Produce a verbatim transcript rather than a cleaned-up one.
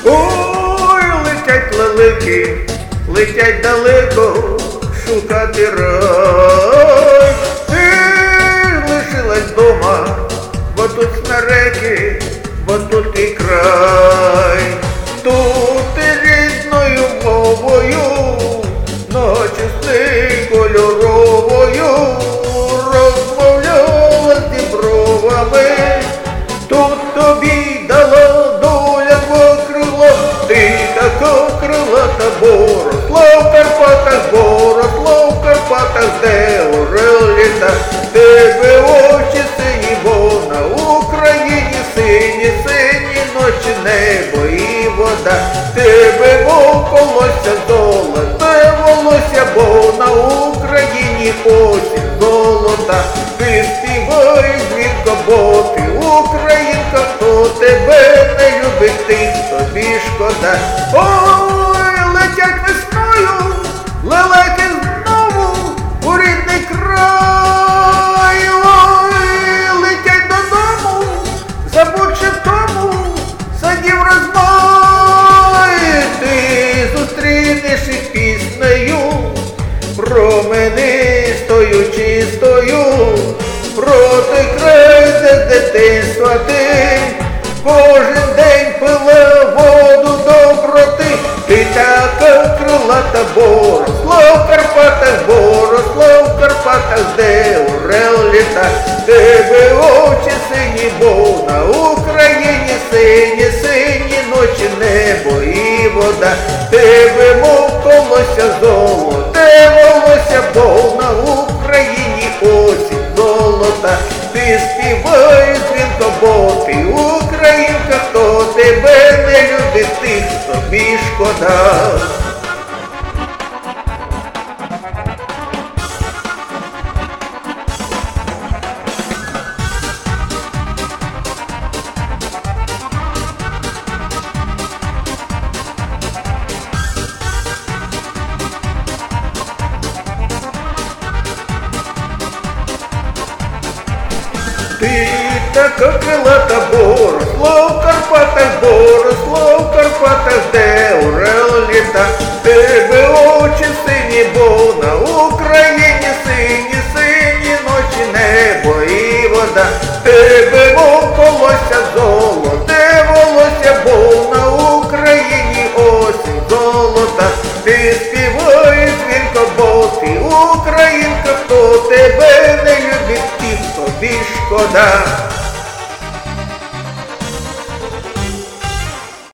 Ой, летять лелеки, летять далеко шукати рай. Ти лишилась дома, бо тут смереки, бо тут і край. Тут і рідною мовою, ночі сни кольоровою розмовляла з дібровами. Тут тобі дала доля два крила, ти така крилата боросла в Карпатах, боросла в Карпатах, де орел літа. Тебе очі сині, бо на Україні сині, сині ночі, небо і вода. Тебе волосся золоте волосся, бо на Україні осінь золота. Ти співай дзвінко, бо ти українка, хто тебе не любить, тих тобі шкода. Ой, летять весною лелеки знову у рідний край. Ой, летять додому, забувши в тому садів розмай. Ти зустрінеш їх піснею променистою чистою, про той край, де з дитинства ти кожен день пила воду доброти. Ти така крилата боросла в Карпатах, боросла в Карпатах, де орел літа. Тебе очі сині, бо на Україні сині, сині ночі, небо і вода. Тебе мов колося золоте волосся, бо на Україні осінь золота. Ти співай дзвінко, бо ти українка, хто тебе не любить, тих тобі шкода. Ти така крилата боросла в Карпатах, боросла в Карпатах, де орел літа. Тебе очі сині, бо на Україні сині, сині ночі, небо і вода. Тебе мов колося золоте волосся, бо на Україні осінь золота. Ти співай дзвінко, бо ти українка, хто тебе не любить, тих тобі шкода.